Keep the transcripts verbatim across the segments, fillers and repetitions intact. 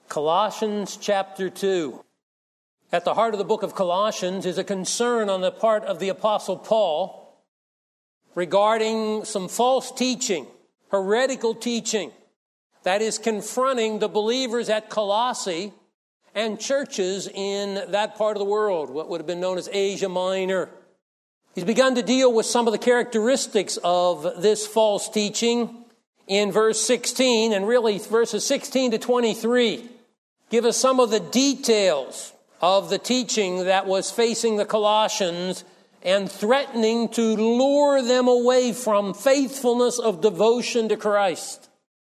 Colossians chapter two. At the heart of the book of Colossians is a concern on the part of the Apostle Paul regarding some false teaching, heretical teaching, that is confronting the believers at Colossae and churches in that part of the world, what would have been known as Asia Minor. He's begun to deal with some of the characteristics of this false teaching in verse sixteen, and really verses sixteen to twenty-three give us some of the details of the teaching that was facing the Colossians and threatening to lure them away from faithfulness of devotion to Christ.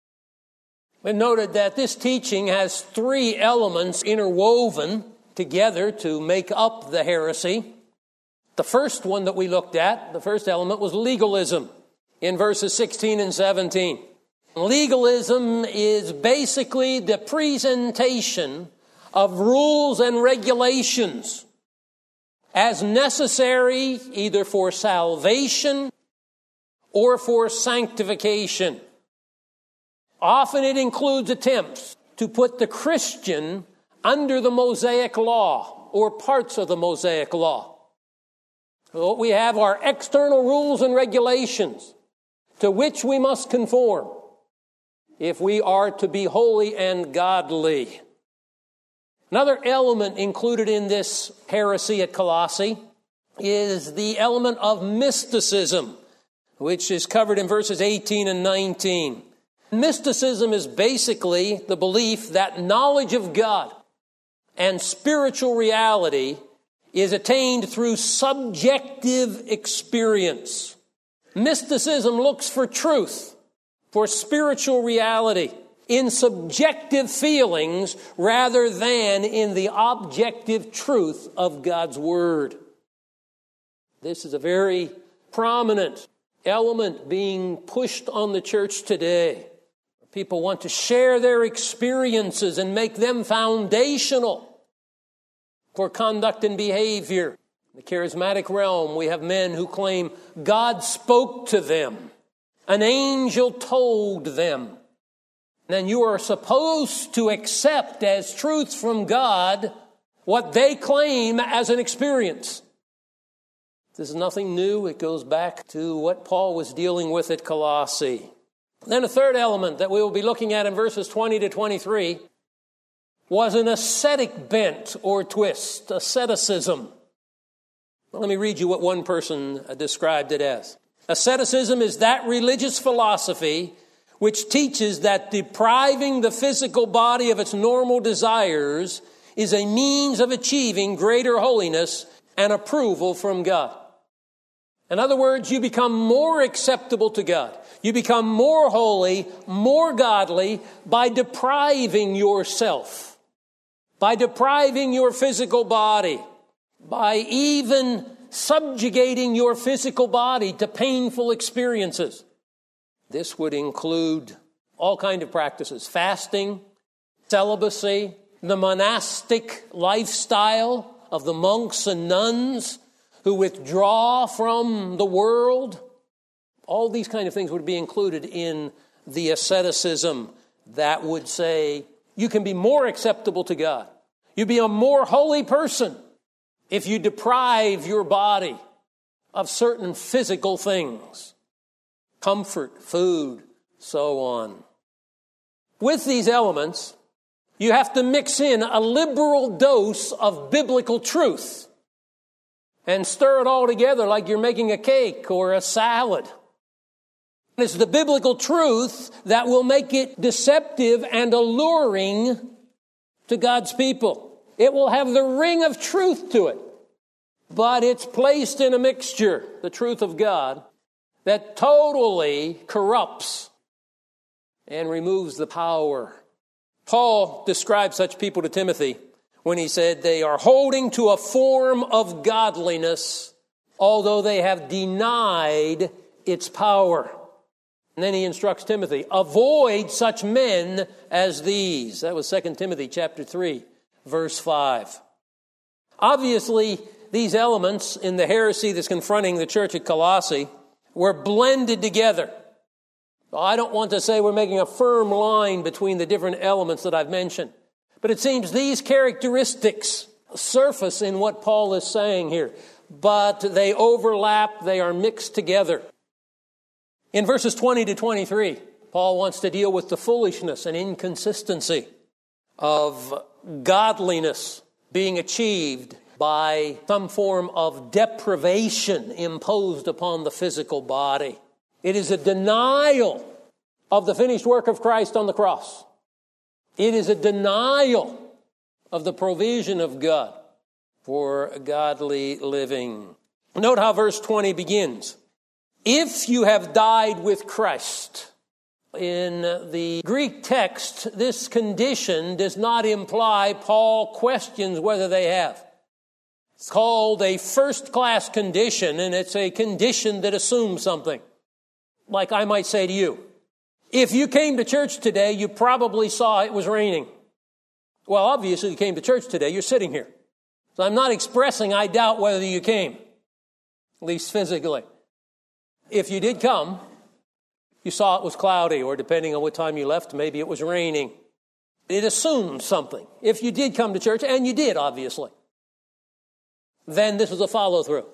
We noted that this teaching has three elements interwoven together to make up the heresy. The first one that we looked at, the first element, was legalism in verses sixteen and seventeen. Legalism is basically the presentation of rules and regulations as necessary either for salvation or for sanctification. Often it includes attempts to put the Christian under the Mosaic law or parts of the Mosaic law. So what we have are external rules and regulations to which we must conform if we are to be holy and godly. Another element included in this heresy at Colossae is the element of mysticism, which is covered in verses eighteen and nineteen. Mysticism is basically the belief that knowledge of God and spiritual reality is attained through subjective experience. Mysticism looks for truth, for spiritual reality, in subjective feelings rather than in the objective truth of God's Word. This is a very prominent element being pushed on the church today. People want to share their experiences and make them foundational for conduct and behavior. In the charismatic realm, we have men who claim God spoke to them. An angel told them. Then you are supposed to accept as truth from God what they claim as an experience. This is nothing new. It goes back to what Paul was dealing with at Colossae. Then a third element that we will be looking at in verses twenty to twenty-three was an ascetic bent or twist, asceticism. Well, let me read you what one person described it as. Asceticism is that religious philosophy which teaches that depriving the physical body of its normal desires is a means of achieving greater holiness and approval from God. In other words, you become more acceptable to God. You become more holy, more godly by depriving yourself, by depriving your physical body, by even subjugating your physical body to painful experiences. This would include all kinds of practices: fasting, celibacy, the monastic lifestyle of the monks and nuns who withdraw from the world. All these kind of things would be included in the asceticism that would say you can be more acceptable to God. You be a more holy person if you deprive your body of certain physical things. Comfort, food, so on. With these elements, you have to mix in a liberal dose of biblical truth and stir it all together like you're making a cake or a salad. It's the biblical truth that will make it deceptive and alluring to God's people. It will have the ring of truth to it, but it's placed in a mixture, the truth of God, that totally corrupts and removes the power. Paul described such people to Timothy when he said they are holding to a form of godliness, although they have denied its power. And then he instructs Timothy, avoid such men as these. That was Second Timothy chapter three, verse five. Obviously, these elements in the heresy that's confronting the church at Colossae were blended together. I don't want to say we're making a firm line between the different elements that I've mentioned, But it seems these characteristics surface in what Paul is saying here, but they overlap, they are mixed together. In verses twenty to twenty-three, Paul wants to deal with the foolishness and inconsistency of godliness being achieved by some form of deprivation imposed upon the physical body. It is a denial of the finished work of Christ on the cross. It is a denial of the provision of God for godly living. Note how verse twenty begins. If you have died with Christ. In the Greek text, this condition does not imply Paul questions whether they have. It's called a first-class condition, and it's a condition that assumes something. Like I might say to you, if you came to church today, you probably saw it was raining. Well, obviously you came to church today. You're sitting here. So I'm not expressing I doubt whether you came, at least physically. If you did come, you saw it was cloudy, or depending on what time you left, maybe it was raining. It assumes something. If you did come to church, and you did, obviously, then this is a follow-through.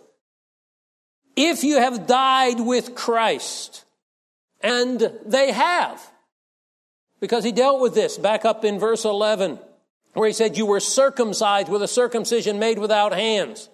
If you have died with Christ, and they have, because he dealt with this back up in verse eleven, where he said, you were circumcised with a circumcision made without hands,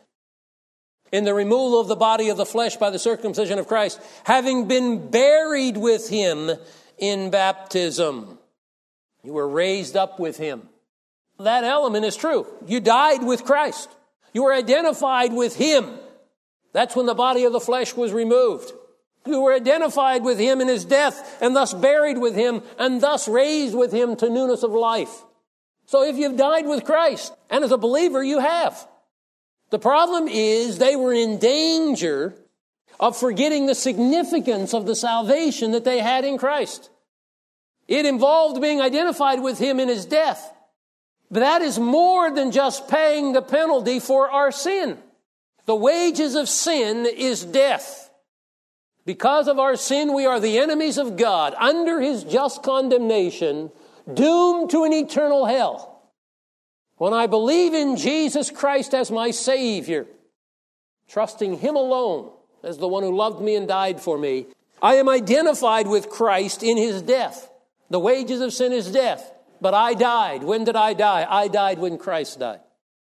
in the removal of the body of the flesh by the circumcision of Christ, having been buried with him in baptism. You were raised up with him. That element is true. You died with Christ. You were identified with him. That's when the body of the flesh was removed. You were identified with him in his death, and thus buried with him, and thus raised with him to newness of life. So if you've died with Christ, and as a believer you have, the problem is they were in danger of forgetting the significance of the salvation that they had in Christ. It involved being identified with him in his death. But that is more than just paying the penalty for our sin. The wages of sin is death. Because of our sin, we are the enemies of God, under his just condemnation, doomed to an eternal hell. When I believe in Jesus Christ as my Savior, trusting him alone as the one who loved me and died for me, I am identified with Christ in his death. The wages of sin is death. But I died. When did I die? I died when Christ died.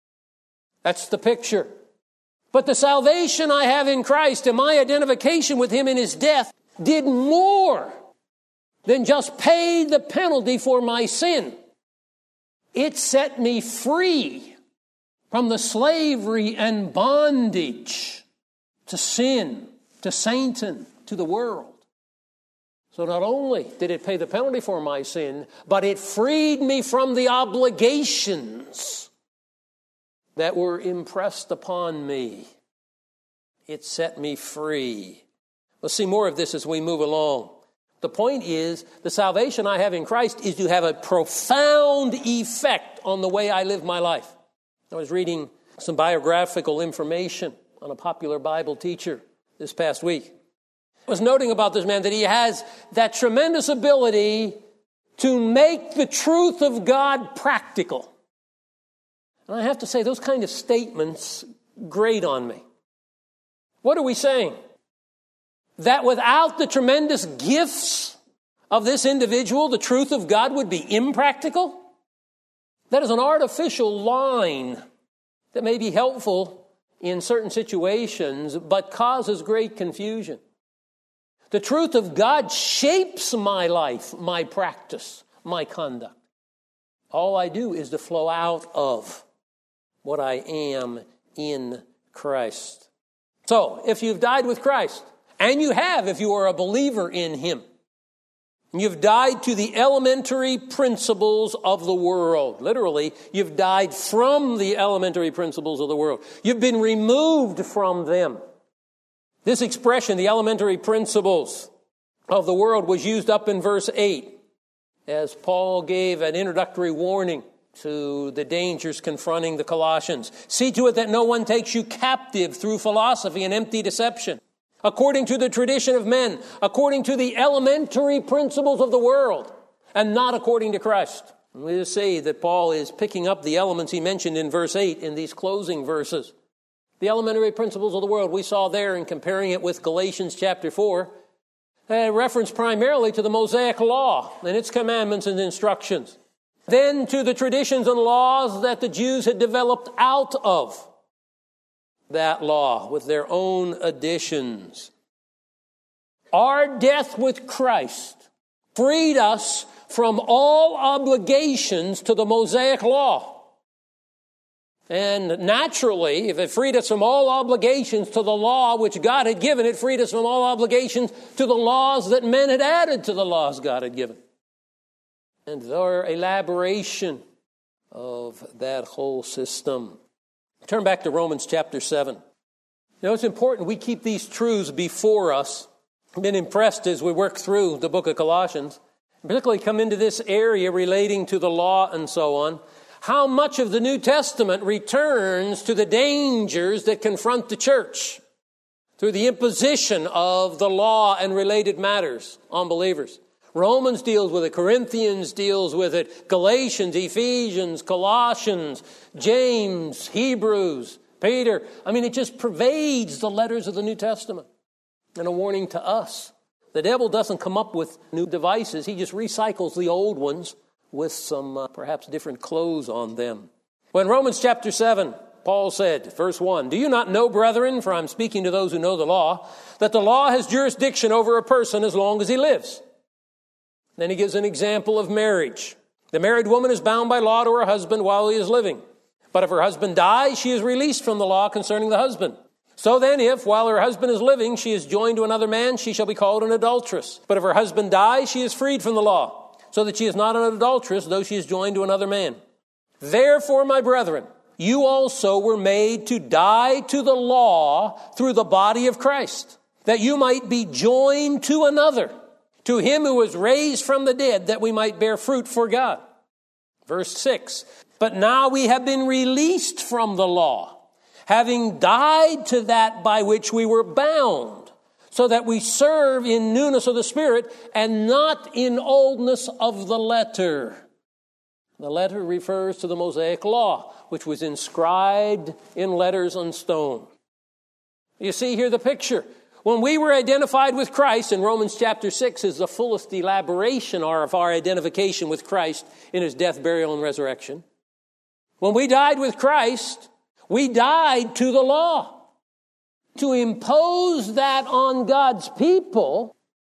That's the picture. But the salvation I have in Christ and my identification with him in his death did more than just pay the penalty for my sin. It set me free from the slavery and bondage to sin, to Satan, to the world. So not only did it pay the penalty for my sin, but it freed me from the obligations that were impressed upon me. It set me free. We'll see more of this as we move along. The point is, the salvation I have in Christ is to have a profound effect on the way I live my life. I was reading some biographical information on a popular Bible teacher this past week. I was noting about this man that he has that tremendous ability to make the truth of God practical. And I have to say, those kind of statements grate on me. What are we saying? That without the tremendous gifts of this individual, the truth of God would be impractical? That is an artificial line that may be helpful in certain situations, but causes great confusion. The truth of God shapes my life, my practice, my conduct. All I do is to flow out of what I am in Christ. So, if you've died with Christ, and you have if you are a believer in him, you've died to the elementary principles of the world. Literally, you've died from the elementary principles of the world. You've been removed from them. This expression, the elementary principles of the world, was used up in verse eight as Paul gave an introductory warning to the dangers confronting the Colossians. See to it that no one takes you captive through philosophy and empty deception, according to the tradition of men, according to the elementary principles of the world, and not according to Christ. And we just see that Paul is picking up the elements he mentioned in verse eight in these closing verses. The elementary principles of the world we saw there, and comparing it with Galatians chapter four, a reference primarily to the Mosaic law and its commandments and instructions. Then to the traditions and laws that the Jews had developed out of that law with their own additions. Our death with Christ freed us from all obligations to the Mosaic law. And naturally, if it freed us from all obligations to the law which God had given, it freed us from all obligations to the laws that men had added to the laws God had given. And their elaboration of that whole system. Turn back to Romans chapter seven. You know, it's important we keep these truths before us. I've been impressed as we work through the book of Colossians, particularly come into this area relating to the law and so on, how much of the New Testament returns to the dangers that confront the church through the imposition of the law and related matters on believers. Romans deals with it. Corinthians deals with it. Galatians, Ephesians, Colossians, James, Hebrews, Peter. I mean, it just pervades the letters of the New Testament. And a warning to us. The devil doesn't come up with new devices. He just recycles the old ones with some uh, perhaps different clothes on them. Well, in Romans chapter seven, Paul said, verse one, "Do you not know, brethren, for I'm speaking to those who know the law, that the law has jurisdiction over a person as long as he lives?" Then he gives an example of marriage. The married woman is bound by law to her husband while he is living. But if her husband dies, she is released from the law concerning the husband. So then, if, while her husband is living, she is joined to another man, she shall be called an adulteress. But if her husband dies, she is freed from the law, so that she is not an adulteress, though she is joined to another man. Therefore, my brethren, you also were made to die to the law through the body of Christ, that you might be joined to another, to him who was raised from the dead, that we might bear fruit for God. Verse six, but now we have been released from the law, having died to that by which we were bound, so that we serve in newness of the Spirit and not in oldness of the letter. The letter refers to the Mosaic law, which was inscribed in letters on stone. You see here the picture. When we were identified with Christ, in Romans chapter six is the fullest elaboration of our identification with Christ in his death, burial, and resurrection. When we died with Christ, we died to the law. To impose that on God's people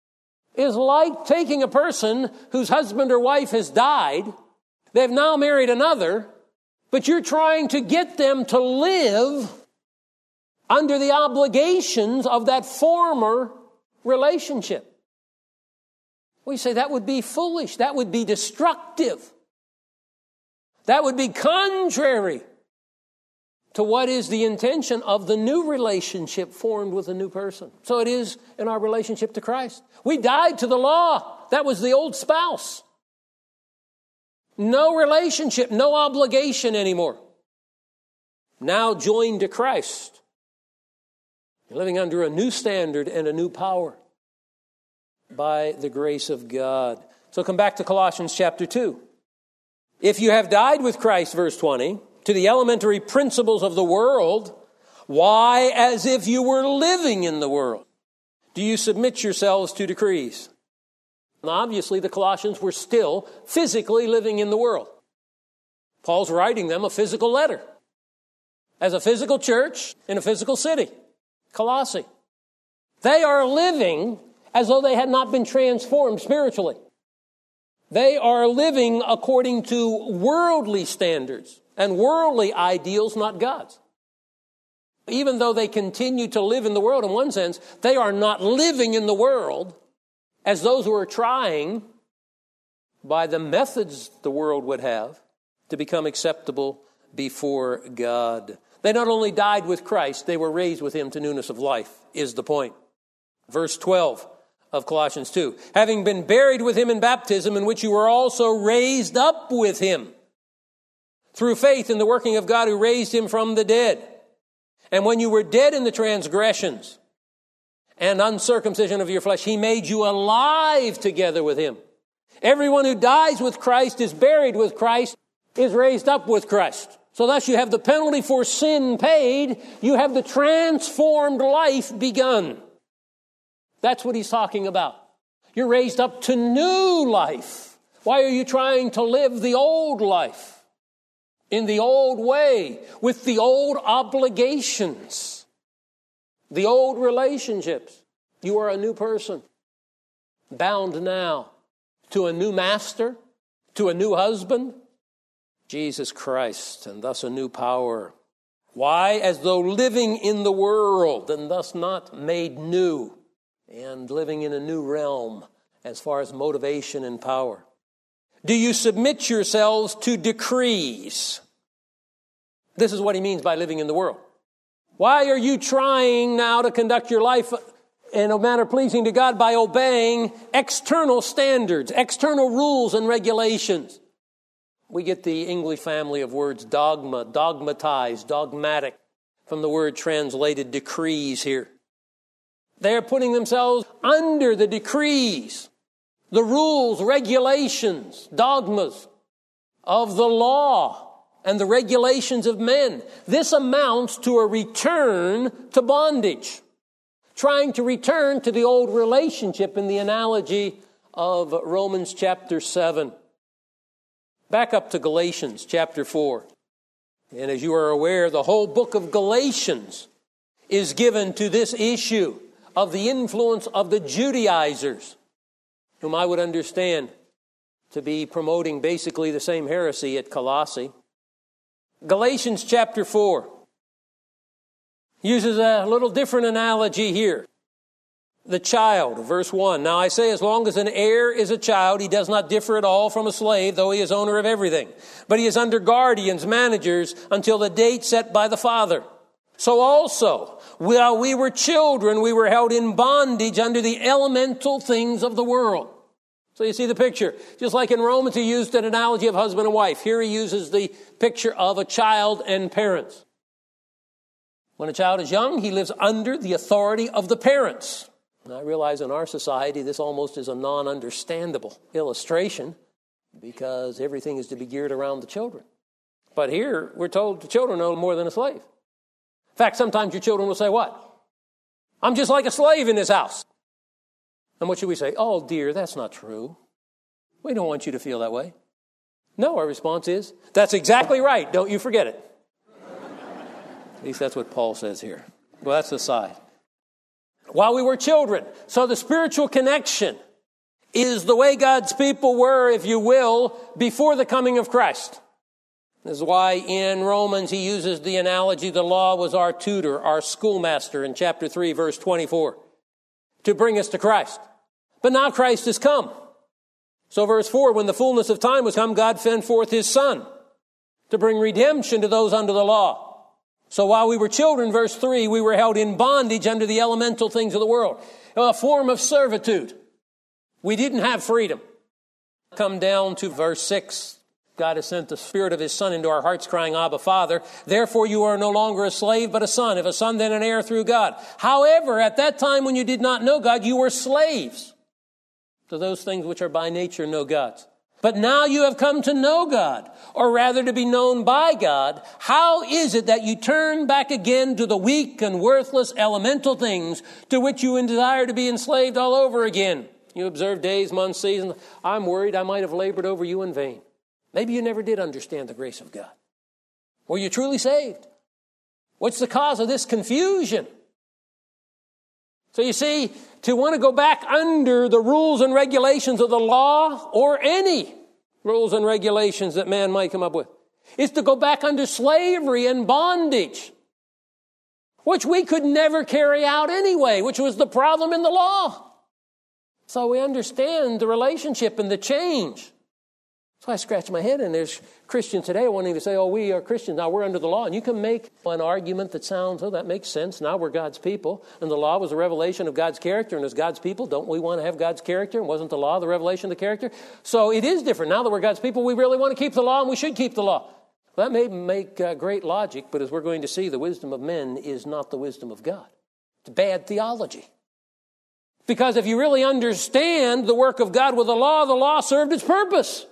is like taking a person whose husband or wife has died. They've now married another, but you're trying to get them to live under the obligations of that former relationship. We say that would be foolish. That would be destructive. That would be contrary to what is the intention of the new relationship formed with a new person. So it is in our relationship to Christ. We died to the law. That was the old spouse. No relationship, no obligation anymore. Now joined to Christ. You're living under a new standard and a new power by the grace of God. So come back to Colossians chapter two. If you have died with Christ, verse twenty, to the elementary principles of the world, why, as if you were living in the world, do you submit yourselves to decrees? Now, obviously, the Colossians were still physically living in the world. Paul's writing them a physical letter. As a physical church in a physical city, Colossae. They are living as though they had not been transformed spiritually. They are living according to worldly standards and worldly ideals, not God's. Even though they continue to live in the world in one sense, they are not living in the world as those who are trying, by the methods the world would have, to become acceptable before God. They not only died with Christ, they were raised with him to newness of life, is the point. Verse twelve of Colossians two. Having been buried with him in baptism, in which you were also raised up with him, through faith in the working of God who raised him from the dead. And when you were dead in the transgressions and uncircumcision of your flesh, he made you alive together with him, Everyone who dies with Christ is buried with Christ, is raised up with Christ. So thus you have the penalty for sin paid. You have the transformed life begun. That's what he's talking about. You're raised up to new life. Why are you trying to live the old life? In the old way, with the old obligations, the old relationships. You are a new person, bound now to a new master, to a new husband, Jesus Christ, and thus a new power. Why? As though living in the world and thus not made new, and living in a new realm as far as motivation and power. Do you submit yourselves to decrees? This is what he means by living in the world. Why are you trying now to conduct your life in a manner pleasing to God by obeying external standards, external rules and regulations? We get the English family of words dogma, dogmatize, dogmatic, from the word translated decrees here. They're putting themselves under the decrees, the rules, regulations, dogmas of the law and the regulations of men. This amounts to a return to bondage, trying to return to the old relationship in the analogy of Romans chapter seven. Back up to Galatians chapter four. And as you are aware, the whole book of Galatians is given to this issue of the influence of the Judaizers, whom I would understand to be promoting basically the same heresy at Colossae. Galatians chapter four uses a little different analogy here. The child, verse one. Now I say, as long as an heir is a child, he does not differ at all from a slave, though he is owner of everything. But he is under guardians, managers, until the date set by the father. So also, while we were children, we were held in bondage under the elemental things of the world. So you see the picture. Just like in Romans, he used an analogy of husband and wife. Here he uses the picture of a child and parents. When a child is young, he lives under the authority of the parents. And I realize in our society, this almost is a non-understandable illustration because everything is to be geared around the children. But here, we're told the children are no more than a slave. In fact, sometimes your children will say, what? I'm just like a slave in this house. And what should we say? Oh, dear, that's not true. We don't want you to feel that way. No, our response is, that's exactly right. Don't you forget it. At least that's what Paul says here. Well, that's the side. While we were children. So the spiritual connection is the way God's people were, if you will, before the coming of Christ. This is why in Romans he uses the analogy the law was our tutor, our schoolmaster in chapter three, verse twenty-four, to bring us to Christ. But now Christ has come. So verse four, when the fullness of time was come, God sent forth his Son to bring redemption to those under the law. So while we were children, verse three, we were held in bondage under the elemental things of the world, a form of servitude. We didn't have freedom. Come down to verse six. God has sent the Spirit of his Son into our hearts, crying, Abba, Father. Therefore you are no longer a slave, but a son. If a son, then an heir through God. However, at that time when you did not know God, you were slaves to those things which are by nature no gods. But now you have come to know God, or rather to be known by God. How is it that you turn back again to the weak and worthless elemental things to which you desire to be enslaved all over again? You observe days, months, seasons. I'm worried I might have labored over you in vain. Maybe you never did understand the grace of God. Were you truly saved? What's the cause of this confusion? So you see, to want to go back under the rules and regulations of the law or any rules and regulations that man might come up with is to go back under slavery and bondage, which we could never carry out anyway, which was the problem in the law. So we understand the relationship and the change. So I scratch my head, and there's Christians today wanting to say, oh, we are Christians, now we're under the law. And you can make an argument that sounds, oh, that makes sense. Now we're God's people. And the law was a revelation of God's character. And as God's people, don't we want to have God's character? And wasn't the law the revelation of the character? So it is different. Now that we're God's people, we really want to keep the law, and we should keep the law. Well, that may make uh, great logic, but as we're going to see, the wisdom of men is not the wisdom of God. It's bad theology. Because if you really understand the work of God with the law, the law served its purpose.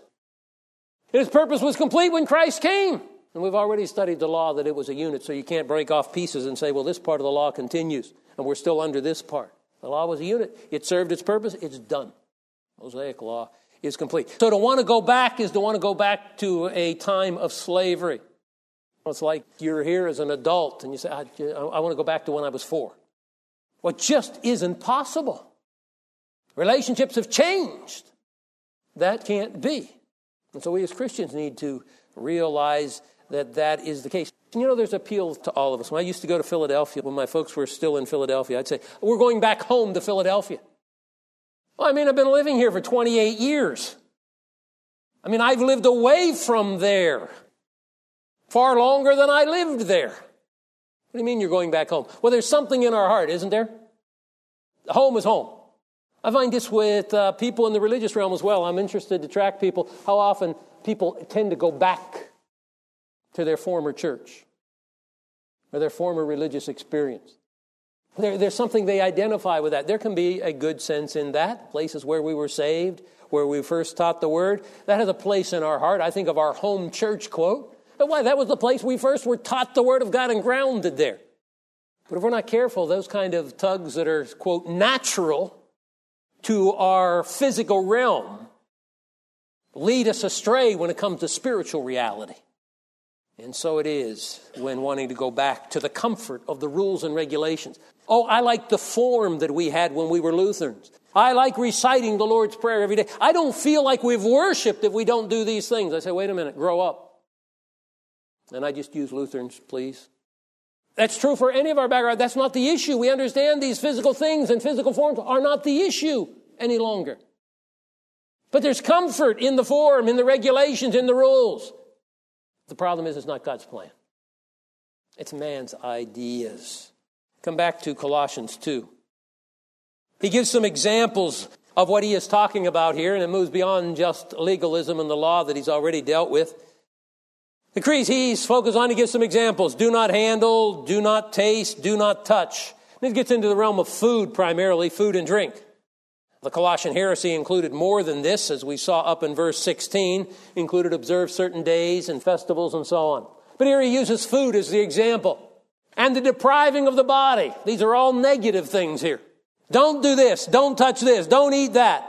Its purpose was complete when Christ came. And we've already studied the law that it was a unit, so you can't break off pieces and say, well, this part of the law continues, and we're still under this part. The law was a unit. It served its purpose. It's done. Mosaic law is complete. So to want to go back is to want to go back to a time of slavery. It's like you're here as an adult, and you say, I, I want to go back to when I was four. Well, it just isn't possible. Relationships have changed. That can't be. And so we as Christians need to realize that that is the case. And you know, there's appeal to all of us. When I used to go to Philadelphia, when my folks were still in Philadelphia, I'd say, we're going back home to Philadelphia. Well, I mean, I've been living here for twenty-eight years. I mean, I've lived away from there far longer than I lived there. What do you mean you're going back home? Well, there's something in our heart, isn't there? Home is home. I find this with uh, people in the religious realm as well. I'm interested to track people, how often people tend to go back to their former church or their former religious experience. There, there's something they identify with that. There can be a good sense in that. Places where we were saved, where we first taught the Word, that has a place in our heart. I think of our home church quote. But why? That was the place we first were taught the Word of God and grounded there. But if we're not careful, those kind of tugs that are, quote, natural to our physical realm lead us astray when it comes to spiritual reality. And so it is when wanting to go back to the comfort of the rules and regulations. Oh, I like the form that we had when we were Lutherans. I like reciting the Lord's Prayer every day. I don't feel like we've worshiped if we don't do these things. I say, wait a minute, grow up. And I just use Lutherans, please. That's true for any of our background. That's not the issue. We understand these physical things and physical forms are not the issue any longer. But there's comfort in the form, in the regulations, in the rules. The problem is it's not God's plan. It's man's ideas. Come back to Colossians two. He gives some examples of what he is talking about here, and it moves beyond just legalism and the law that he's already dealt with. The creeds he's focused on, he gives some examples. Do not handle, do not taste, do not touch. This gets into the realm of food primarily, food and drink. The Colossian heresy included more than this, as we saw up in verse sixteen, included observe certain days and festivals and so on. But here he uses food as the example. And the depriving of the body. These are all negative things here. Don't do this, don't touch this, don't eat that.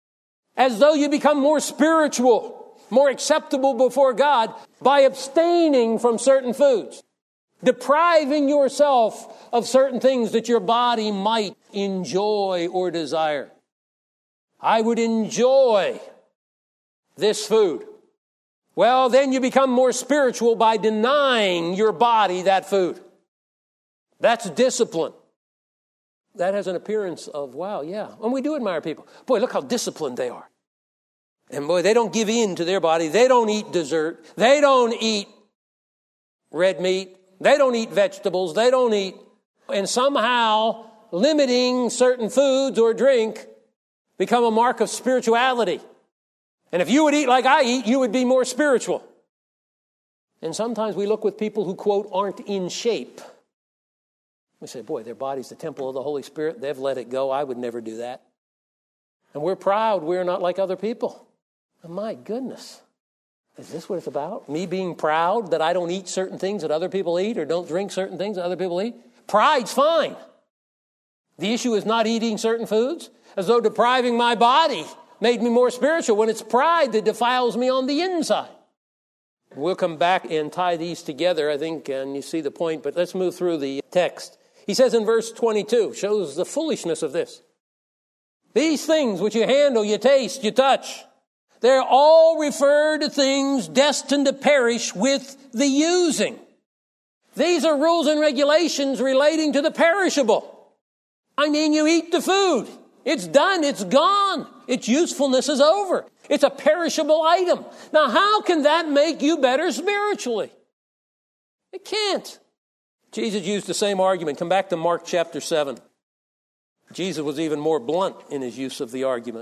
As though you become more spiritual, more acceptable before God by abstaining from certain foods. Depriving yourself of certain things that your body might enjoy or desire. I would enjoy this food. Well, then you become more spiritual by denying your body that food. That's discipline. That has an appearance of, wow, yeah. And we do admire people. Boy, look how disciplined they are. And boy, they don't give in to their body. They don't eat dessert. They don't eat red meat. They don't eat vegetables. They don't eat. And somehow limiting certain foods or drink become a mark of spirituality. And if you would eat like I eat, you would be more spiritual. And sometimes we look with people who, quote, aren't in shape. We say, boy, their body's the temple of the Holy Spirit. They've let it go. I would never do that. And we're proud we're not like other people. And my goodness, is this what it's about? Me being proud that I don't eat certain things that other people eat or don't drink certain things that other people eat? Pride's fine. The issue is not eating certain foods, as though depriving my body made me more spiritual when it's pride that defiles me on the inside. We'll come back and tie these together, I think, and you see the point, but let's move through the text. He says in verse twenty-two, shows the foolishness of this. These things which you handle, you taste, you touch, they're all referred to things destined to perish with the using. These are rules and regulations relating to the perishable. I mean, you eat the food. It's done. It's gone. Its usefulness is over. It's a perishable item. Now, how can that make you better spiritually? It can't. Jesus used the same argument. Come back to Mark chapter seven. Jesus was even more blunt in his use of the argument.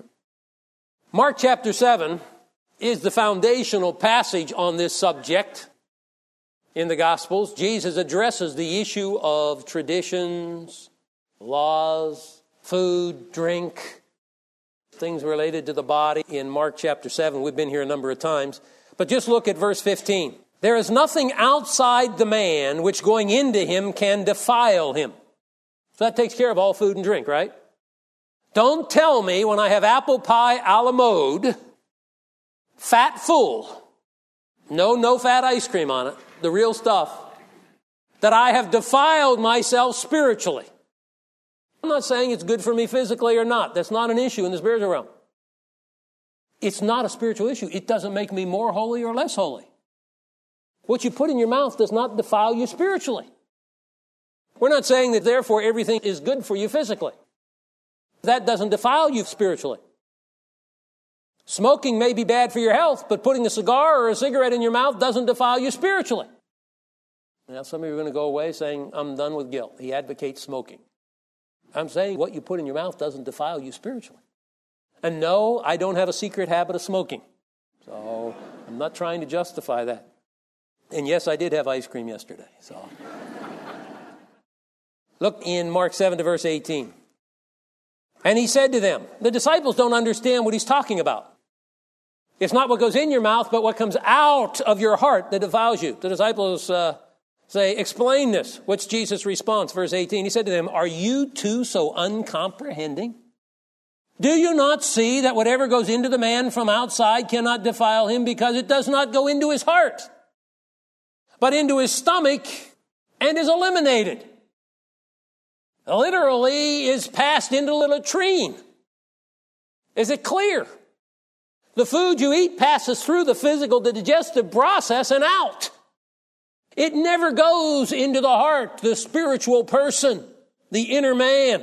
Mark chapter seven is the foundational passage on this subject in the Gospels. Jesus addresses the issue of traditions, laws, food, drink, things related to the body in Mark chapter seven. We've been here a number of times. But just look at verse fifteen. There is nothing outside the man which going into him can defile him. So that takes care of all food and drink, right? Don't tell me when I have apple pie a la mode, fat full, no no-fat ice cream on it, the real stuff, that I have defiled myself spiritually. I'm not saying it's good for me physically or not. That's not an issue in the spiritual realm. It's not a spiritual issue. It doesn't make me more holy or less holy. What you put in your mouth does not defile you spiritually. We're not saying that therefore everything is good for you physically. That doesn't defile you spiritually. Smoking may be bad for your health, but putting a cigar or a cigarette in your mouth doesn't defile you spiritually. Now, some of you are going to go away saying, I'm done with guilt. He advocates smoking. I'm saying what you put in your mouth doesn't defile you spiritually. And no, I don't have a secret habit of smoking. So I'm not trying to justify that. And yes, I did have ice cream yesterday. So look in Mark seven to verse eighteen. And he said to them, the disciples don't understand what he's talking about. It's not what goes in your mouth, but what comes out of your heart that defiles you. The disciples uh, say, explain this. What's Jesus' response? Verse eighteen, he said to them, are you too so uncomprehending? Do you not see that whatever goes into the man from outside cannot defile him because it does not go into his heart, but into his stomach and is eliminated? Literally is passed into the latrine. Is it clear? The food you eat passes through the physical, the digestive process and out. It never goes into the heart, the spiritual person, the inner man.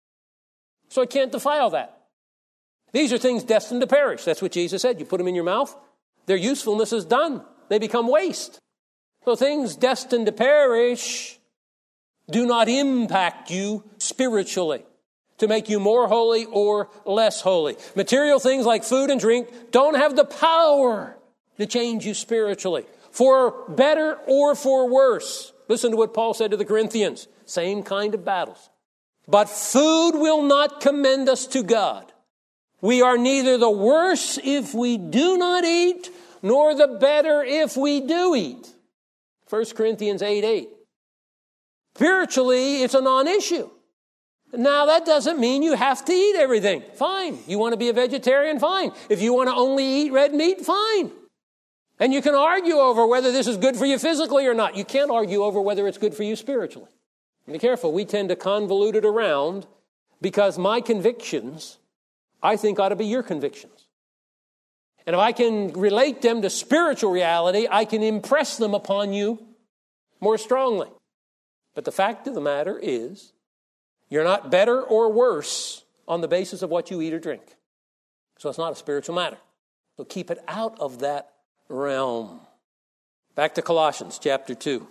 So it can't defile that. These are things destined to perish. That's what Jesus said. You put them in your mouth, their usefulness is done. They become waste. So things destined to perish do not impact you spiritually to make you more holy or less holy. Material things like food and drink don't have the power to change you spiritually, for better or for worse. Listen to what Paul said to the Corinthians. Same kind of battles. But food will not commend us to God. We are neither the worse if we do not eat, nor the better if we do eat. First Corinthians eight eight. Spiritually, it's a non-issue. Now, that doesn't mean you have to eat everything. Fine. You want to be a vegetarian? Fine. If you want to only eat red meat? Fine. And you can argue over whether this is good for you physically or not. You can't argue over whether it's good for you spiritually. Be careful. We tend to convolute it around because my convictions, I think, ought to be your convictions. And if I can relate them to spiritual reality, I can impress them upon you more strongly. But the fact of the matter is, you're not better or worse on the basis of what you eat or drink. So it's not a spiritual matter. So keep it out of that realm. Back to Colossians chapter two.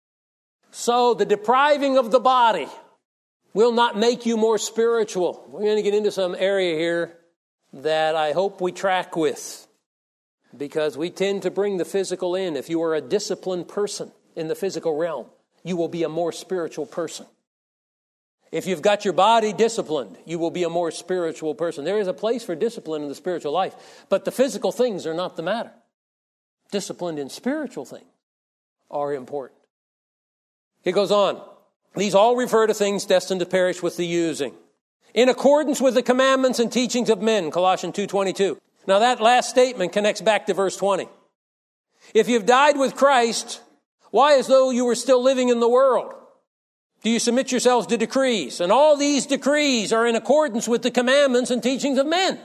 So the depriving of the body will not make you more spiritual. We're going to get into some area here that I hope we track with, because we tend to bring the physical in. If you are a disciplined person in the physical realm, you will be a more spiritual person. If you've got your body disciplined, you will be a more spiritual person. There is a place for discipline in the spiritual life, but the physical things are not the matter. Disciplined in spiritual things are important. He goes on. These all refer to things destined to perish with the using, in accordance with the commandments and teachings of men, Colossians two twenty-two. Now that last statement connects back to verse twenty. If you've died with Christ, why, as though you were still living in the world, do you submit yourselves to decrees? And all these decrees are in accordance with the commandments and teachings of men.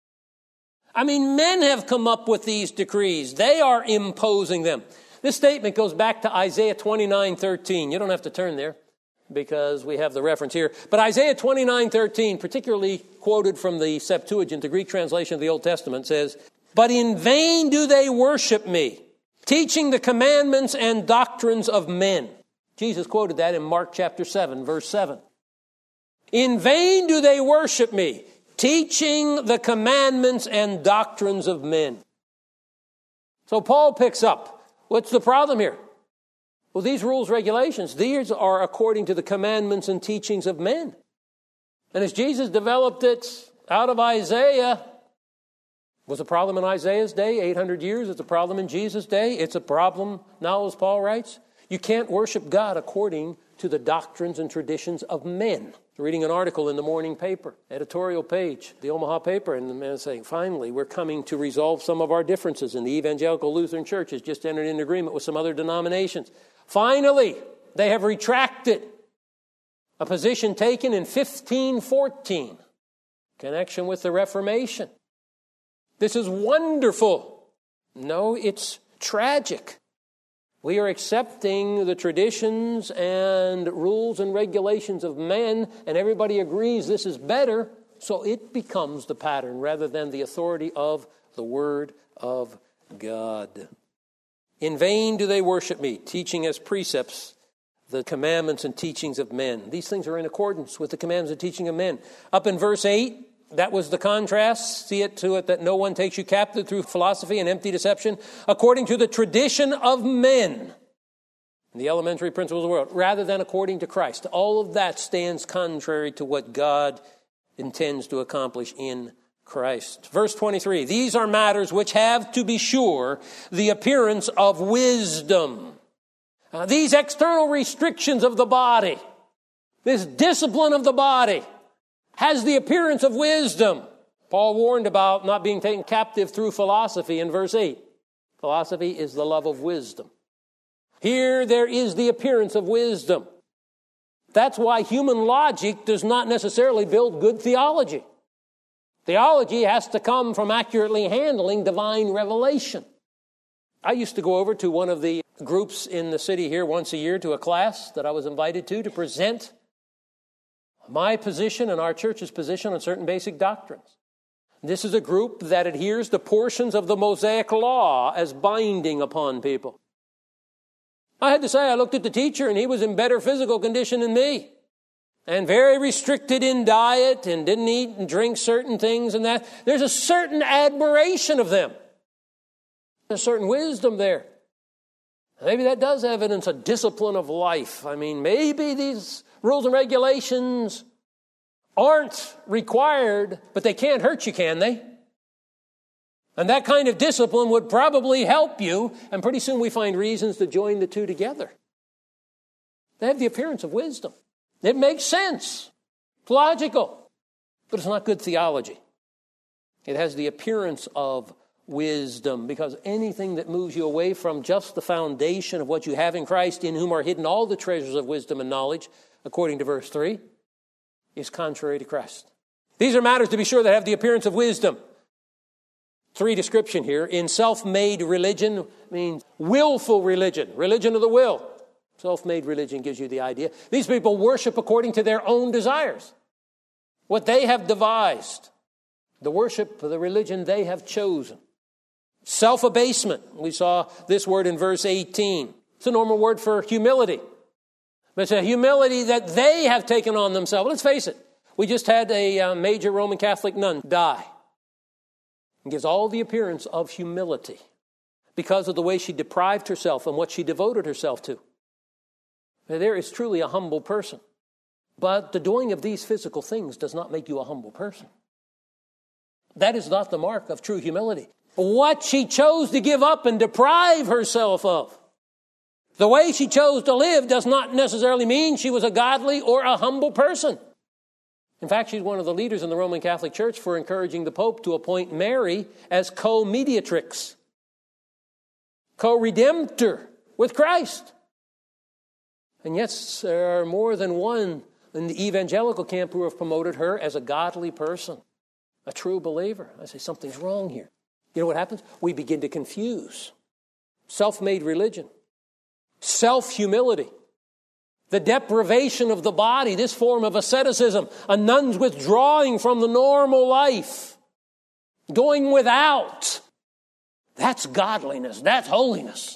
I mean, men have come up with these decrees. They are imposing them. This statement goes back to Isaiah twenty-nine thirteen. You don't have to turn there because we have the reference here. But Isaiah twenty-nine thirteen, particularly quoted from the Septuagint, the Greek translation of the Old Testament, says, "But in vain do they worship me, teaching the commandments and doctrines of men." Jesus quoted that in Mark chapter seven, verse seven. "In vain do they worship me, teaching the commandments and doctrines of men." So Paul picks up. What's the problem here? Well, these rules, regulations, these are according to the commandments and teachings of men. And as Jesus developed it out of Isaiah, was a problem in Isaiah's day, eight hundred years. It's a problem in Jesus' day. It's a problem now, as Paul writes. You can't worship God according to the doctrines and traditions of men. Reading an article in the morning paper, editorial page, the Omaha paper, and the man saying, finally, we're coming to resolve some of our differences. And the Evangelical Lutheran Church has just entered into agreement with some other denominations. Finally, they have retracted a position taken in fifteen fourteen, connection with the Reformation. This is wonderful. No, it's tragic. We are accepting the traditions and rules and regulations of men, and everybody agrees this is better, so it becomes the pattern rather than the authority of the Word of God. In vain do they worship me, teaching as precepts the commandments and teachings of men. These things are in accordance with the commandments and teaching of men. Up in verse eight, that was the contrast. See it to it that no one takes you captive through philosophy and empty deception, according to the tradition of men, the elementary principles of the world, rather than according to Christ. All of that stands contrary to what God intends to accomplish in Christ. Verse twenty-three, these are matters which have, to be sure, the appearance of wisdom. Uh, these external restrictions of the body, this discipline of the body, has the appearance of wisdom. Paul warned about not being taken captive through philosophy in verse eight. Philosophy is the love of wisdom. Here there is the appearance of wisdom. That's why human logic does not necessarily build good theology. Theology has to come from accurately handling divine revelation. I used to go over to one of the groups in the city here once a year to a class that I was invited to to present my position and our church's position on certain basic doctrines. This is a group that adheres to portions of the Mosaic Law as binding upon people. I had to say, I looked at the teacher and he was in better physical condition than me, and very restricted in diet and didn't eat and drink certain things and that. There's a certain admiration of them. There's a certain wisdom there. Maybe that does evidence a discipline of life. I mean, maybe these rules and regulations aren't required, but they can't hurt you, can they? And that kind of discipline would probably help you, and pretty soon we find reasons to join the two together. They have the appearance of wisdom. It makes sense. It's logical, but it's not good theology. It has the appearance of wisdom, because anything that moves you away from just the foundation of what you have in Christ, in whom are hidden all the treasures of wisdom and knowledge, according to verse three, is contrary to Christ. These are matters, to be sure, that have the appearance of wisdom. Three description here. In self-made religion means willful religion, religion of the will. Self-made religion gives you the idea. These people worship according to their own desires, what they have devised, the worship of the religion they have chosen. Self-abasement. We saw this word in verse eighteen. It's a normal word for humility. But it's a humility that they have taken on themselves. Let's face it. We just had a uh, major Roman Catholic nun die. It gives all the appearance of humility because of the way she deprived herself and what she devoted herself to. Now, there is truly a humble person. But the doing of these physical things does not make you a humble person. That is not the mark of true humility. What she chose to give up and deprive herself of, the way she chose to live, does not necessarily mean she was a godly or a humble person. In fact, she's one of the leaders in the Roman Catholic Church for encouraging the Pope to appoint Mary as co-mediatrix, co-redemptor with Christ. And yet there are more than one in the evangelical camp who have promoted her as a godly person, a true believer. I say something's wrong here. You know what happens? We begin to confuse self-made religion, self-humility, the deprivation of the body, this form of asceticism, a nun's withdrawing from the normal life, going without. That's godliness. That's holiness.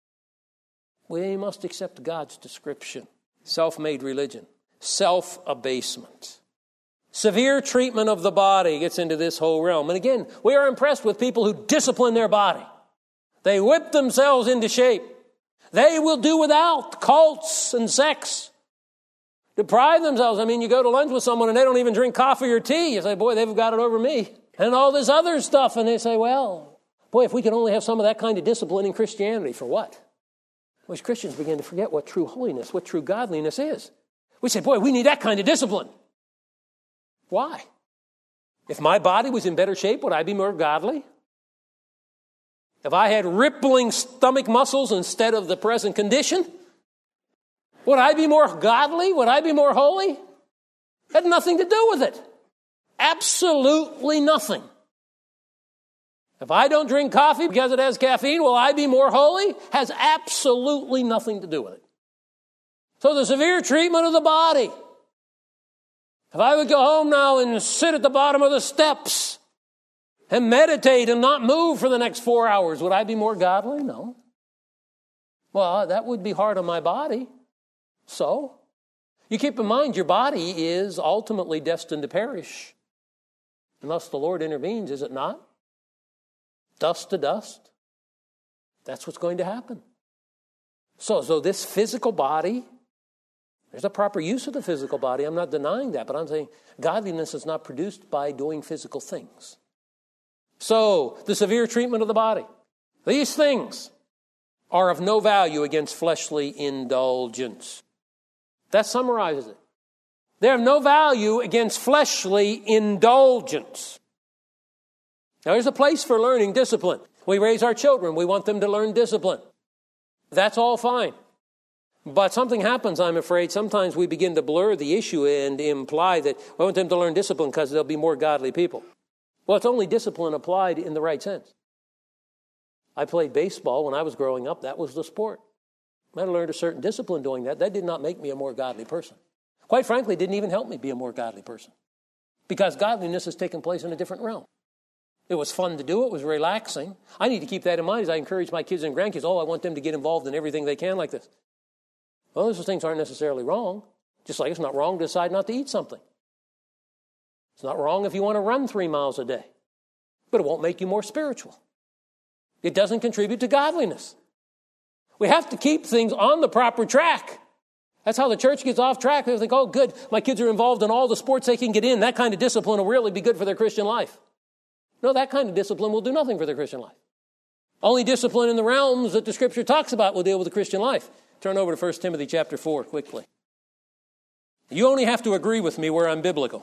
We must accept God's description. Self-made religion, self-abasement. Severe treatment of the body gets into this whole realm. And again, we are impressed with people who discipline their body. They whip themselves into shape. They will do without cults and sex Deprive themselves. I mean, you go to lunch with someone and they don't even drink coffee or tea. You say, boy, they've got it over me. And all this other stuff. And they say, well, boy, if we could only have some of that kind of discipline in Christianity, for what? Well, as Christians begin to forget what true holiness, what true godliness is. We say, boy, we need that kind of discipline. Why? If my body was in better shape, would I be more godly? If I had rippling stomach muscles instead of the present condition, would I be more godly? Would I be more holy? It had nothing to do with it. Absolutely nothing. If I don't drink coffee because it has caffeine, will I be more holy? Has absolutely nothing to do with it. So the severe treatment of the body. If I would go home now and sit at the bottom of the steps and meditate and not move for the next four hours, would I be more godly? No. Well, that would be hard on my body. So, you keep in mind your body is ultimately destined to perish. Unless the Lord intervenes, is it not? Dust to dust. That's what's going to happen. So, so this physical body, there's a proper use of the physical body. I'm not denying that, but I'm saying godliness is not produced by doing physical things. So, the severe treatment of the body. These things are of no value against fleshly indulgence. That summarizes it. They have no value against fleshly indulgence. Now, there's a place for learning discipline. We raise our children. We want them to learn discipline. That's all fine. But something happens, I'm afraid. Sometimes we begin to blur the issue and imply that we want them to learn discipline because they'll be more godly people. Well, it's only discipline applied in the right sense. I played baseball when I was growing up. That was the sport. I learned a certain discipline doing that. That did not make me a more godly person. Quite frankly, it didn't even help me be a more godly person. Because godliness has taken place in a different realm. It was fun to do. It was relaxing. I need to keep that in mind as I encourage my kids and grandkids. Oh, I want them to get involved in everything they can like this. Well, those things aren't necessarily wrong. Just like it's not wrong to decide not to eat something. It's not wrong if you want to run three miles a day. But it won't make you more spiritual. It doesn't contribute to godliness. We have to keep things on the proper track. That's how the church gets off track. They think, oh, good, my kids are involved in all the sports they can get in. That kind of discipline will really be good for their Christian life. No, that kind of discipline will do nothing for their Christian life. Only discipline in the realms that the Scripture talks about will deal with the Christian life. Turn over to First Timothy chapter four quickly. You only have to agree with me where I'm biblical.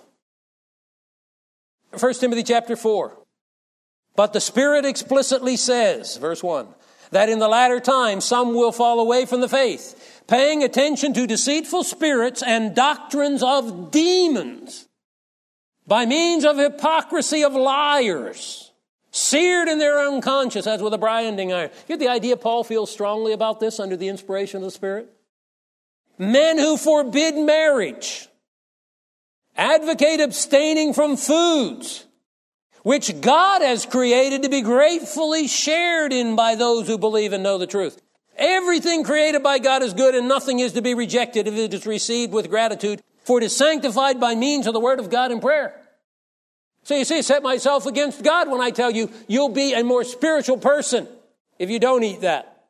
First Timothy chapter four. But the Spirit explicitly says, verse one, that in the latter time some will fall away from the faith, paying attention to deceitful spirits and doctrines of demons, by means of hypocrisy of liars, seared in their unconscious as with a branding iron. You get the idea Paul feels strongly about this under the inspiration of the Spirit? Men who forbid marriage, advocate abstaining from foods, which God has created to be gratefully shared in by those who believe and know the truth. Everything created by God is good, and nothing is to be rejected if it is received with gratitude, for it is sanctified by means of the word of God in prayer. So you see, set myself against God when I tell you, you'll be a more spiritual person if you don't eat that.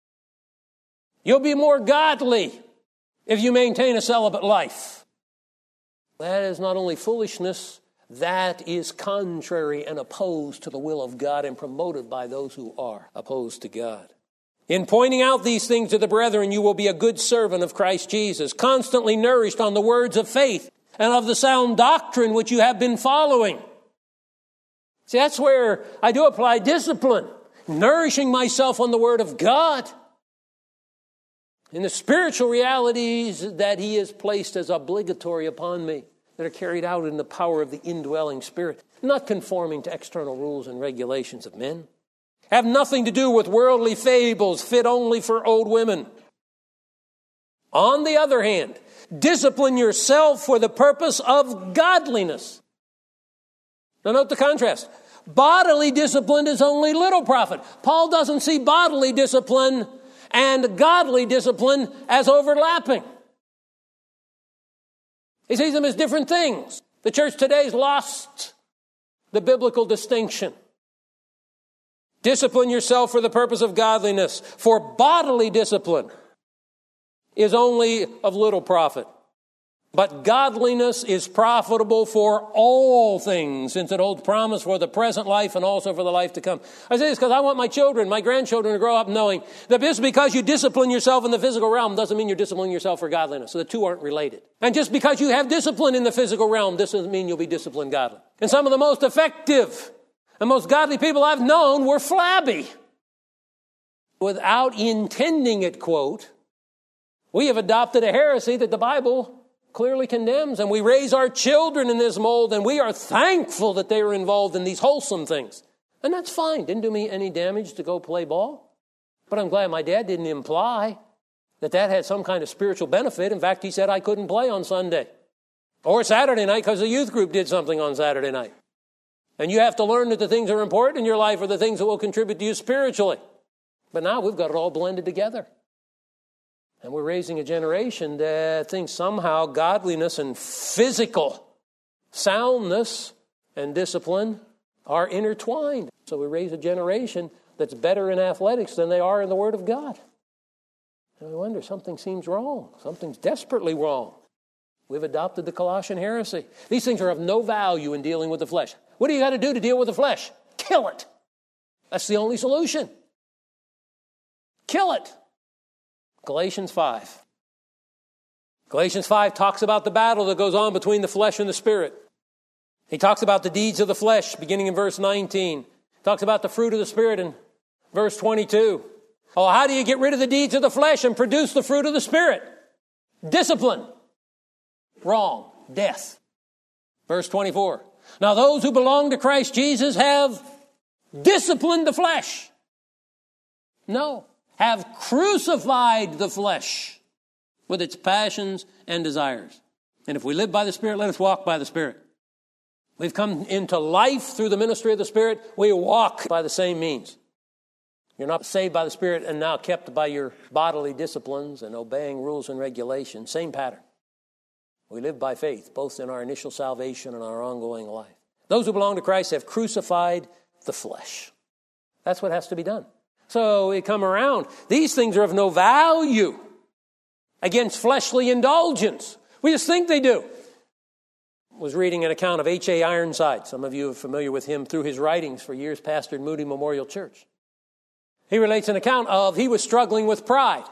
You'll be more godly if you maintain a celibate life. That is not only foolishness, that is contrary and opposed to the will of God and promoted by those who are opposed to God. In pointing out these things to the brethren, you will be a good servant of Christ Jesus, constantly nourished on the words of faith and of the sound doctrine which you have been following. See, that's where I do apply discipline, nourishing myself on the word of God, in the spiritual realities that he has placed as obligatory upon me, that are carried out in the power of the indwelling Spirit, not conforming to external rules and regulations of men. Have nothing to do with worldly fables fit only for old women. On the other hand, discipline yourself for the purpose of godliness. Now note the contrast. Bodily discipline is only little profit. Paul doesn't see bodily discipline and godly discipline as overlapping. He sees them as different things. The church today has lost the biblical distinction. Discipline yourself for the purpose of godliness, for bodily discipline is only of little profit. But godliness is profitable for all things, since it holds promise for the present life and also for the life to come. I say this because I want my children, my grandchildren to grow up knowing that just because you discipline yourself in the physical realm doesn't mean you're disciplining yourself for godliness. So the two aren't related. And just because you have discipline in the physical realm doesn't mean you'll be disciplined godly. And some of the most effective and most godly people I've known were flabby. Without intending it, quote, we have adopted a heresy that the Bible clearly condemns, and we raise our children in this mold, and we are thankful that they are involved in these wholesome things. And that's fine. Didn't do me any damage to go play ball. But I'm glad my dad didn't imply that that had some kind of spiritual benefit. In fact, he said I couldn't play on Sunday or Saturday night because the youth group did something on Saturday night. And you have to learn that the things that are important in your life are the things that will contribute to you spiritually. But now we've got it all blended together. And we're raising a generation that thinks somehow godliness and physical soundness and discipline are intertwined. So we raise a generation that's better in athletics than they are in the Word of God. And I wonder, something seems wrong. Something's desperately wrong. We've adopted the Colossian heresy. These things are of no value in dealing with the flesh. What do you got to do to deal with the flesh? Kill it. That's the only solution. Kill it. Galatians five. Galatians five talks about the battle that goes on between the flesh and the spirit. He talks about the deeds of the flesh, beginning in verse nineteen. He talks about the fruit of the Spirit in verse twenty-two. Oh, how do you get rid of the deeds of the flesh and produce the fruit of the Spirit? Discipline. Wrong. Death. Verse twenty-four. Now those who belong to Christ Jesus have disciplined the flesh. No. Have crucified the flesh with its passions and desires. And if we live by the Spirit, let us walk by the Spirit. We've come into life through the ministry of the Spirit. We walk by the same means. You're not saved by the Spirit and now kept by your bodily disciplines and obeying rules and regulations. Same pattern. We live by faith, both in our initial salvation and our ongoing life. Those who belong to Christ have crucified the flesh. That's what has to be done. So we come around. These things are of no value against fleshly indulgence. We just think they do. I was reading an account of H A Ironside. Some of you are familiar with him through his writings. For years pastored Moody Memorial Church. He relates an account of he was struggling with pride.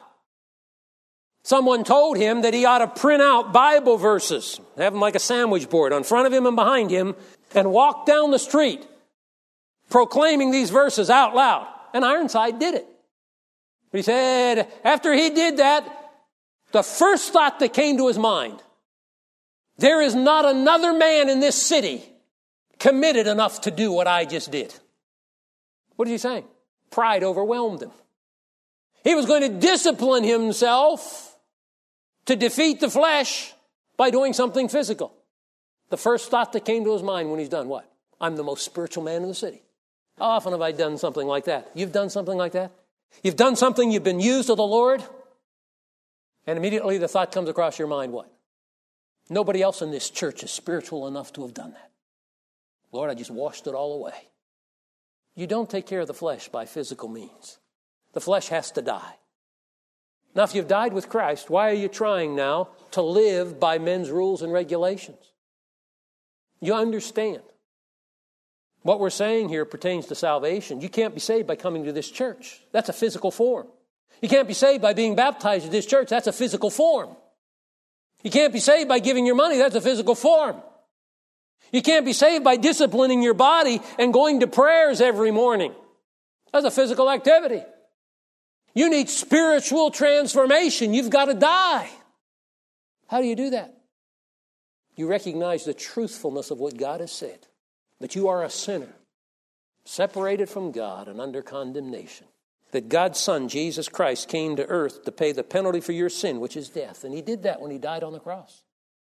Someone told him that he ought to print out Bible verses, have them like a sandwich board on front of him and behind him, and walk down the street proclaiming these verses out loud. And Ironside did it. But he said, after he did that, the first thought that came to his mind, there is not another man in this city committed enough to do what I just did. What is he saying? Pride overwhelmed him. He was going to discipline himself to defeat the flesh by doing something physical. The first thought that came to his mind when he's done what? I'm the most spiritual man in the city. How often have I done something like that? You've done something like that? You've done something, you've been used of the Lord, and immediately the thought comes across your mind, what? Nobody else in this church is spiritual enough to have done that. Lord, I just washed it all away. You don't take care of the flesh by physical means. The flesh has to die. Now, if you've died with Christ, why are you trying now to live by men's rules and regulations? You understand. What we're saying here pertains to salvation. You can't be saved by coming to this church. That's a physical form. You can't be saved by being baptized at this church. That's a physical form. You can't be saved by giving your money. That's a physical form. You can't be saved by disciplining your body and going to prayers every morning. That's a physical activity. You need spiritual transformation. You've got to die. How do you do that? You recognize the truthfulness of what God has said. That you are a sinner, separated from God and under condemnation. That God's Son, Jesus Christ, came to earth to pay the penalty for your sin, which is death. And he did that when he died on the cross.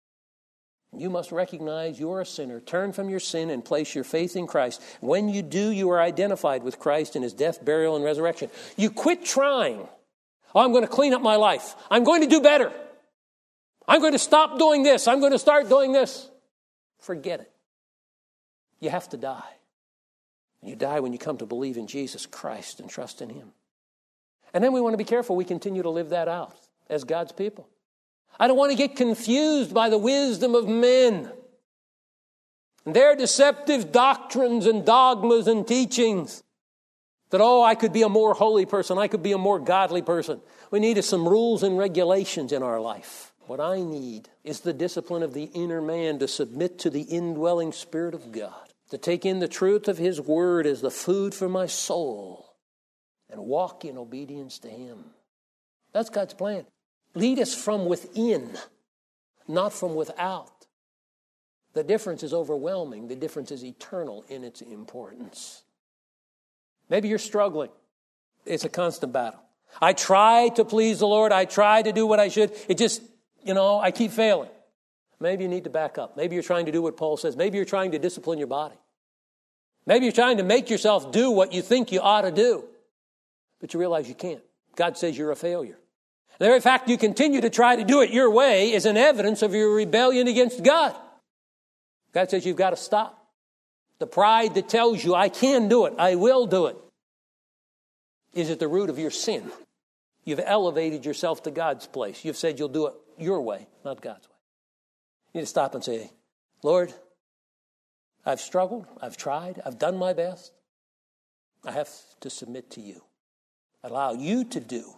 You must recognize you're a sinner, turn from your sin and place your faith in Christ. When you do, you are identified with Christ in his death, burial, and resurrection. You quit trying. Oh, I'm going to clean up my life. I'm going to do better. I'm going to stop doing this. I'm going to start doing this. Forget it. You have to die. You die when you come to believe in Jesus Christ and trust in him. And then we want to be careful we continue to live that out as God's people. I don't want to get confused by the wisdom of men and their deceptive doctrines and dogmas and teachings. That, oh, I could be a more holy person. I could be a more godly person. We need some rules and regulations in our life. What I need is the discipline of the inner man to submit to the indwelling Spirit of God, to take in the truth of His Word as the food for my soul and walk in obedience to Him. That's God's plan. Lead us from within, not from without. The difference is overwhelming. The difference is eternal in its importance. Maybe you're struggling. It's a constant battle. I try to please the Lord. I try to do what I should. It just, you know, I keep failing. Maybe you need to back up. Maybe you're trying to do what Paul says. Maybe you're trying to discipline your body. Maybe you're trying to make yourself do what you think you ought to do. But you realize you can't. God says you're a failure. The very fact you continue to try to do it your way is an evidence of your rebellion against God. God says you've got to stop. The pride that tells you, I can do it, I will do it, is at the root of your sin. You've elevated yourself to God's place. You've said you'll do it your way, not God's way. You need to stop and say, Lord, I've struggled, I've tried, I've done my best. I have to submit to you. Allow you to do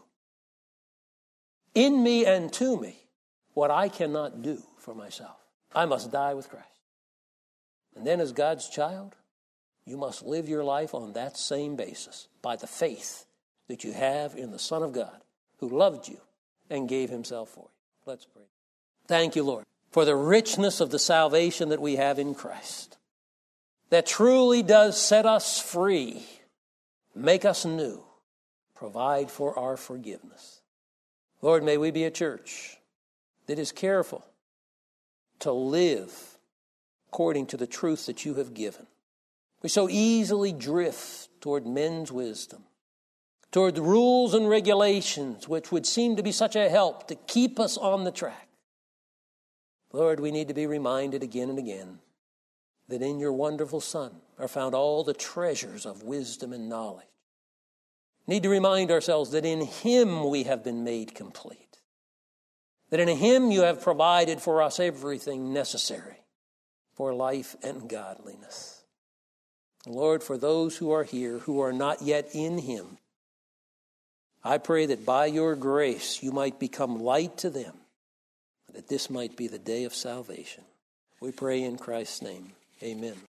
in me and to me what I cannot do for myself. I must die with Christ. And then as God's child, you must live your life on that same basis, by the faith that you have in the Son of God, who loved you and gave Himself for you. Let's pray. Thank you, Lord, for the richness of the salvation that we have in Christ, that truly does set us free, make us new, provide for our forgiveness. Lord, may we be a church that is careful to live according to the truth that you have given. We so easily drift toward men's wisdom, toward the rules and regulations which would seem to be such a help to keep us on the track. Lord, we need to be reminded again and again that in your wonderful Son are found all the treasures of wisdom and knowledge. Need to remind ourselves that in Him we have been made complete, that in Him you have provided for us everything necessary for life and godliness. Lord, for those who are here who are not yet in Him, I pray that by your grace you might become light to them, that this might be the day of salvation. We pray in Christ's name. Amen.